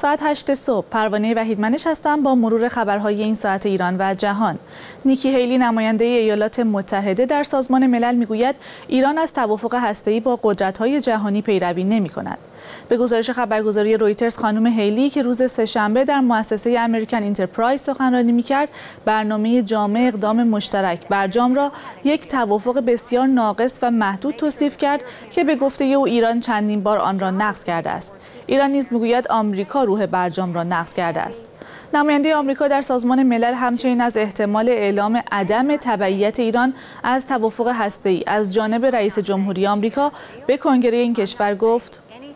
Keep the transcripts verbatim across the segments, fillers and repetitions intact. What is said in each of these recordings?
ساعت هشت صبح پروانه وحیدمنش هستم با مرور خبرهای این ساعت ایران و جهان. نیکی هیلی نماینده ایالات متحده در سازمان ملل میگوید ایران از توافق هسته‌ای با قدرت‌های جهانی پیروی نمی‌کند. به گزارش خبرگزاری رویترز خانم هیلی که روز سه‌شنبه در مؤسسه امریکن انترپرایز سخنرانی می‌کرد، برنامه جامع اقدام مشترک برجام را یک توافق بسیار ناقص و محدود توصیف کرد که به گفته او ایران چندین بار آن را نقض کرده است. ایران نیز میگوید آمریکا روح برجام را نقض کرده است. نماینده آمریکا در سازمان ملل همچنین از احتمال اعلام عدم تبعیت ایران از توافق هسته‌ای از جانب رئیس جمهوری آمریکا به کنگره این کشور گفت: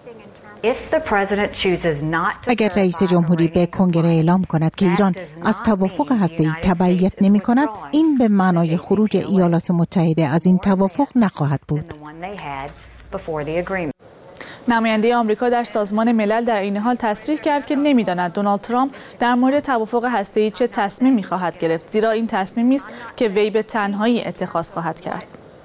اگر رئیس جمهوری به کنگره اعلام کند که ایران از توافق هسته‌ای تبعیت نمی کند، این به معنای خروج ایالات متحده از این توافق نخواهد بود. نماینده آمریکا در سازمان ملل در این حال تصریح کرد که نمی‌داند دونالد ترامپ در مورد توافق هسته‌ای چه تصمیمی خواهد گرفت، زیرا این تصمیمی است که وی به تنهایی اتخاذ خواهد کرد.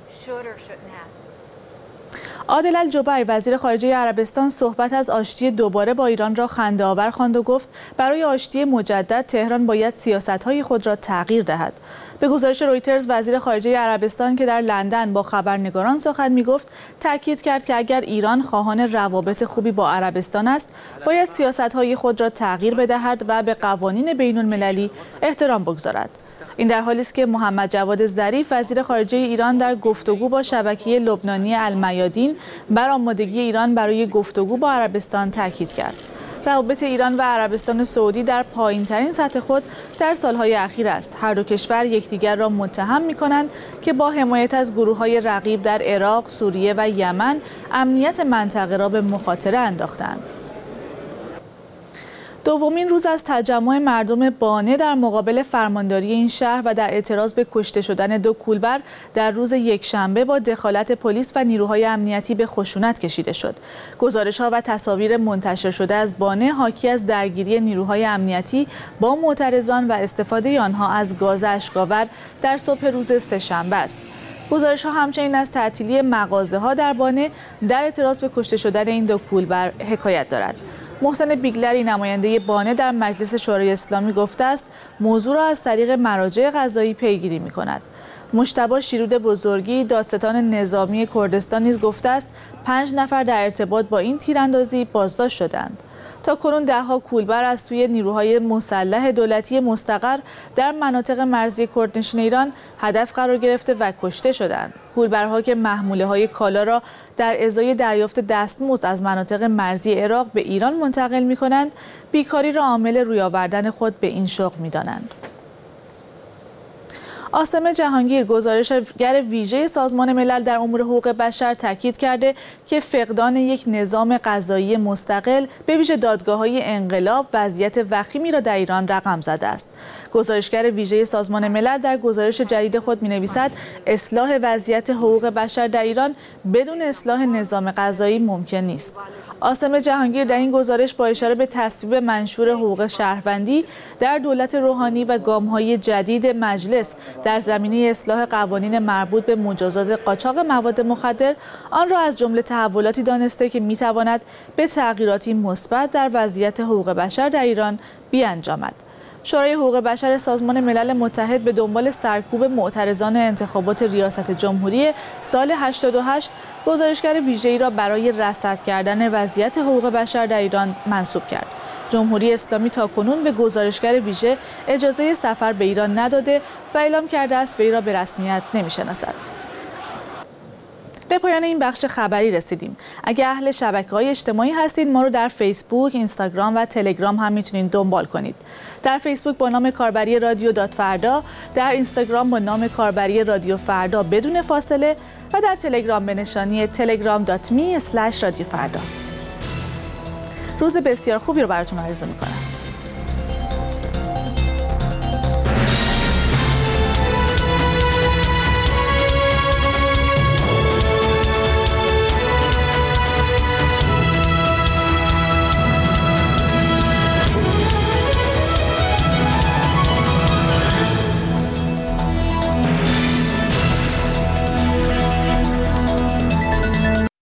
عادل الجبیر وزیر خارجه عربستان صحبت از آشتی دوباره با ایران را خنده‌آور خواند و گفت برای آشتی مجدد تهران باید سیاست‌های خود را تغییر دهد. به گزارش رویترز وزیر خارجه عربستان که در لندن با خبرنگاران سخن می‌گفت تاکید کرد که اگر ایران خواهان روابط خوبی با عربستان است باید سیاست‌های خود را تغییر بدهد و به قوانین بین‌المللی احترام بگذارد. این در حالی است که محمد جواد ظریف وزیر خارجه ایران در گفتگو با شبکه لبنانی المیادین بر آمادگی ایران برای گفتگو با عربستان تاکید کرد. روابط ایران و عربستان سعودی در پایین‌ترین سطح خود در سالهای اخیر است. هر دو کشور یکدیگر را متهم می‌کنند که با حمایت از گروه‌های رقیب در عراق، سوریه و یمن امنیت منطقه را به مخاطره انداختند. دومین روز از تجمع مردم بانه در مقابل فرمانداری این شهر و در اعتراض به کشته شدن دو کولبر در روز یکشنبه با دخالت پلیس و نیروهای امنیتی به خشونت کشیده شد. گزارش‌ها و تصاویر منتشر شده از بانه حاکی از درگیری نیروهای امنیتی با معترضان و استفاده آنها از گاز اشک‌آور در صبح روز سه‌شنبه است. گزارش‌ها همچنین از تعطیلی مغازه‌ها در بانه در اعتراض به کشته شدن این دو کولبر حکایت دارد. محسن بیگلری نماینده بانه در مجلس شورای اسلامی گفته است موضوع را از طریق مراجع قضایی پیگیری می‌کند. مجتبی شیرود بزرگی دادستان نظامی کردستان نیز گفته است پنج نفر در ارتباط با این تیراندازی بازداشت شدند. تا کنون ده‌ها کولبر از سوی نیروهای مسلح دولتی مستقر در مناطق مرزی کردنشین ایران هدف قرار گرفته و کشته شدند. کولبرها که محموله‌های کالا را در ازای دریافت دستمزد از مناطق مرزی عراق به ایران منتقل می‌کنند، بیکاری را عامل روی آوردن خود به این شغل می‌دانند. عاصم جهانگیر گزارشگر ویژه سازمان ملل در امور حقوق بشر تاکید کرده که فقدان یک نظام قضایی مستقل به ویژه دادگاه‌های انقلاب وضعیت وخیمی را در ایران رقم زده است. گزارشگر ویژه سازمان ملل در گزارش جدید خود می‌نویسد اصلاح وضعیت حقوق بشر در ایران بدون اصلاح نظام قضایی ممکن نیست. عاصم جهانگیر در این گزارش با اشاره به تصویب منشور حقوق شهروندی در دولت روحانی و گام‌های جدید مجلس در زمینه اصلاح قوانین مربوط به مجازات قاچاق مواد مخدر آن را از جمله تحولاتی دانسته که می‌تواند به تغییراتی مثبت در وضعیت حقوق بشر در ایران بیانجامد. شورای حقوق بشر سازمان ملل متحد به دنبال سرکوب معترضان انتخابات ریاست جمهوری سال هشتاد و هشت گزارشگر ویژه‌ای را برای رصد کردن وضعیت حقوق بشر در ایران منصوب کرد. جمهوری اسلامی تاکنون به گزارشگر ویژه اجازه سفر به ایران نداده و اعلام کرده است وی را به رسمیت نمی‌شناسد. به پایان این بخش خبری رسیدیم. اگه اهل شبکه‌های اجتماعی هستید ما رو در فیسبوک، اینستاگرام و تلگرام هم میتونید دنبال کنید. در فیسبوک با نام کاربری رادیو دات فردا، در اینستاگرام با نام کاربری رادیو فردا بدون فاصله و در تلگرام به نشانی تلگرام دات می اسلش رادیو فردا. روز بسیار خوبی رو براتون آرزو می‌کنم.